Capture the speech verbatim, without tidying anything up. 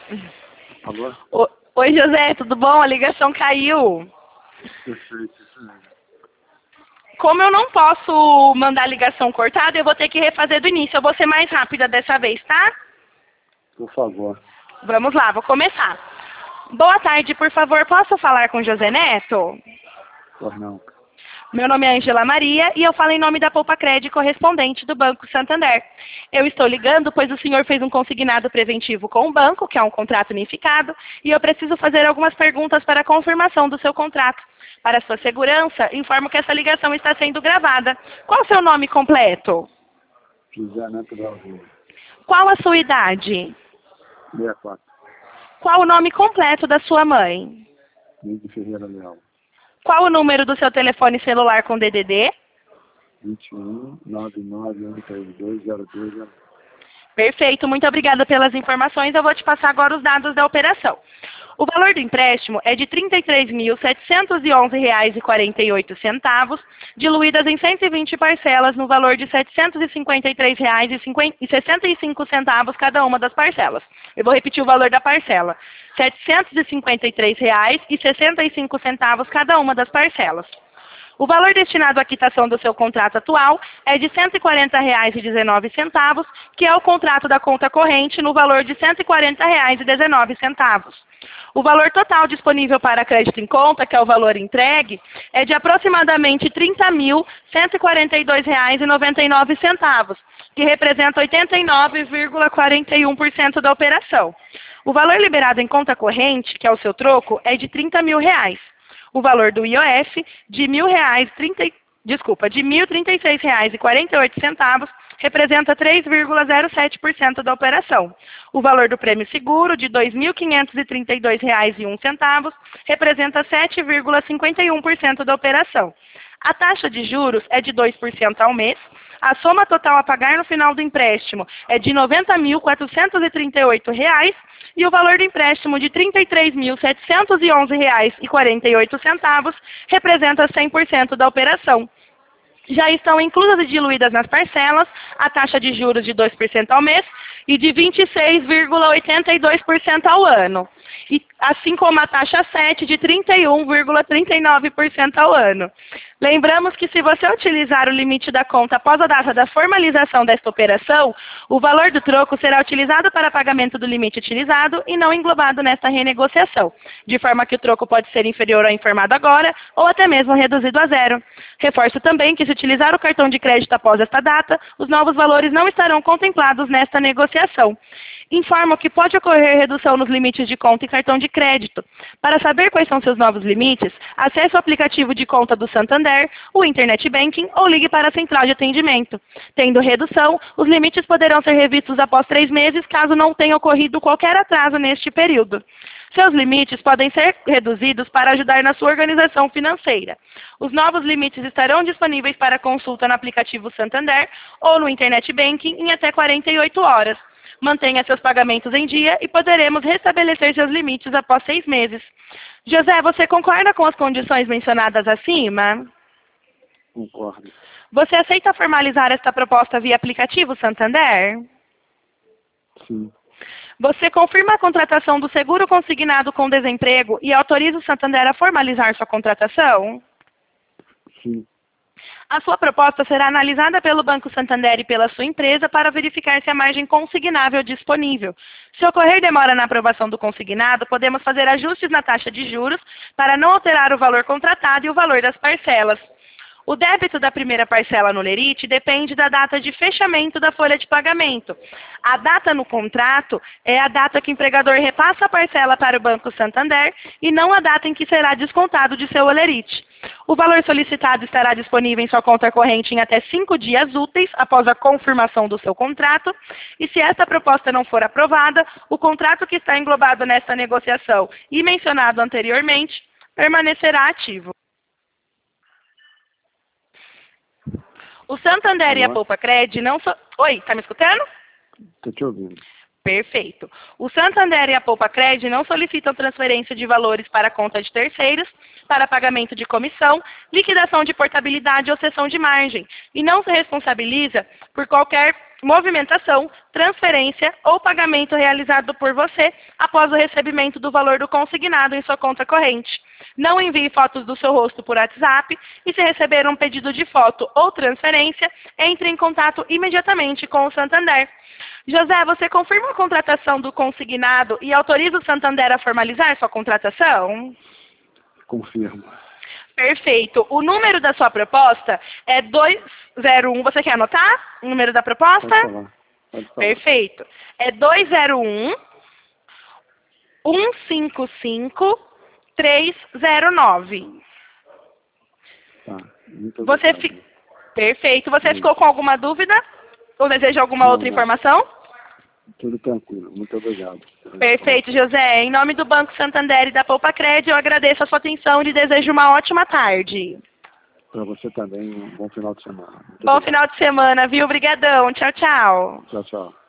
Alô? O- Oi, José, tudo bom? A ligação caiu. Perfeito, isso mesmo. Como eu não posso mandar a ligação cortada, eu vou ter que refazer do início. Eu vou ser mais rápida dessa vez, tá? Por favor. Vamos lá, vou começar. Boa tarde, por favor, posso falar com José Neto? Por não. Meu nome é Angela Maria e eu falo em nome da Poupa Cred, correspondente do Banco Santander. Eu estou ligando pois o senhor fez um consignado preventivo com o banco, que é um contrato unificado, e eu preciso fazer algumas perguntas para a confirmação do seu contrato. Para sua segurança, informo que essa ligação está sendo gravada. Qual o seu nome completo? José Neto da Rua. Qual a sua idade? sessenta e quatro. Qual o nome completo da sua mãe? Lídio Ferreira Leal. Qual o número do seu telefone celular com D D D? vinte e um, noventa e nove, um três dois, zero dois zero. Perfeito, muito obrigada pelas informações. Eu vou te passar agora os dados da operação. O valor do empréstimo é de trinta e três mil, setecentos e onze reais e quarenta e oito centavos, diluídas em cento e vinte parcelas no valor de setecentos e cinquenta e três reais e sessenta e cinco centavos cada uma das parcelas. Eu vou repetir o valor da parcela. setecentos e cinquenta e três reais e sessenta e cinco centavos cada uma das parcelas. O valor destinado à quitação do seu contrato atual é de cento e quarenta reais e dezenove centavos, que é o contrato da conta corrente no valor de cento e quarenta reais e dezenove centavos. O valor total disponível para crédito em conta, que é o valor entregue, é de aproximadamente trinta mil, cento e quarenta e dois reais e noventa e nove centavos, que representa oitenta e nove vírgula quarenta e um por cento da operação. O valor liberado em conta corrente, que é o seu troco, é de trinta mil reais. O valor do I O F de mil reais, trinta, desculpa, de mil e trinta e seis reais e quarenta e oito centavos representa três vírgula zero sete por cento da operação. O valor do prêmio seguro de dois mil quinhentos e trinta e dois reais e um centavos representa sete vírgula cinquenta e um por cento da operação. A taxa de juros é de dois por cento ao mês. A soma total a pagar no final do empréstimo é de noventa mil, quatrocentos e trinta e oito reais e o valor do empréstimo de trinta e três mil, setecentos e onze reais e quarenta e oito centavos representa cem por cento da operação. Já estão inclusas e diluídas nas parcelas a taxa de juros de dois por cento ao mês e de vinte e seis vírgula oitenta e dois por cento ao ano, e, assim como a taxa sete de trinta e um vírgula trinta e nove por cento ao ano. Lembramos que se você utilizar o limite da conta após a data da formalização desta operação, o valor do troco será utilizado para pagamento do limite utilizado e não englobado nesta renegociação, de forma que o troco pode ser inferior ao informado agora ou até mesmo reduzido a zero. Reforço também que se utilizar o cartão de crédito após esta data, os novos valores não estarão contemplados nesta negociação. Informo que pode ocorrer redução nos limites de conta e cartão de crédito. Para saber quais são seus novos limites, acesse o aplicativo de conta do Santander, o Internet Banking ou ligue para a central de atendimento. Tendo redução, os limites poderão ser revistos após três meses, caso não tenha ocorrido qualquer atraso neste período. Seus limites podem ser reduzidos para ajudar na sua organização financeira. Os novos limites estarão disponíveis para consulta no aplicativo Santander ou no Internet Banking em até quarenta e oito horas. Mantenha seus pagamentos em dia e poderemos restabelecer seus limites após seis meses. José, você concorda com as condições mencionadas acima? Concordo. Você aceita formalizar esta proposta via aplicativo Santander? Sim. Você confirma a contratação do seguro consignado com desemprego e autoriza o Santander a formalizar sua contratação? Sim. A sua proposta será analisada pelo Banco Santander e pela sua empresa para verificar se a margem consignável é disponível. Se ocorrer demora na aprovação do consignado, podemos fazer ajustes na taxa de juros para não alterar o valor contratado e o valor das parcelas. O débito da primeira parcela no lerite depende da data de fechamento da folha de pagamento. A data no contrato é a data que o empregador repassa a parcela para o Banco Santander e não a data em que será descontado de seu olerite. O valor solicitado estará disponível em sua conta corrente em até cinco dias úteis após a confirmação do seu contrato, e se esta proposta não for aprovada, o contrato que está englobado nesta negociação e mencionado anteriormente permanecerá ativo. O Santander e a Poupa Cred não... So... Oi, tá me escutando? Estou te ouvindo. Perfeito. O Santander e a Poupa Cred não solicitam transferência de valores para a conta de terceiros, para pagamento de comissão, liquidação de portabilidade ou cessão de margem, e não se responsabiliza por qualquer movimentação, transferência ou pagamento realizado por você após o recebimento do valor do consignado em sua conta corrente. Não envie fotos do seu rosto por WhatsApp e, se receber um pedido de foto ou transferência, entre em contato imediatamente com o Santander. José, você confirma a contratação do consignado e autoriza o Santander a formalizar sua contratação? Confirmo. Perfeito. O número da sua proposta é dois zero um. Você quer anotar o número da proposta? Pode falar. Pode falar. Perfeito. É dois zero um, um cinco cinco, três zero nove. Tá. Muito Você obrigado. fi... Perfeito. Você Sim. ficou com alguma dúvida? Ou deseja alguma Não, outra não. informação? Tudo tranquilo. Muito obrigado. Perfeito, José. Em nome do Banco Santander e da Poupa Cred, eu agradeço a sua atenção e lhe desejo uma ótima tarde. Para você também, um bom final de semana. Muito Bom obrigado. final de semana, viu? Obrigadão. Tchau, tchau. Tchau, tchau.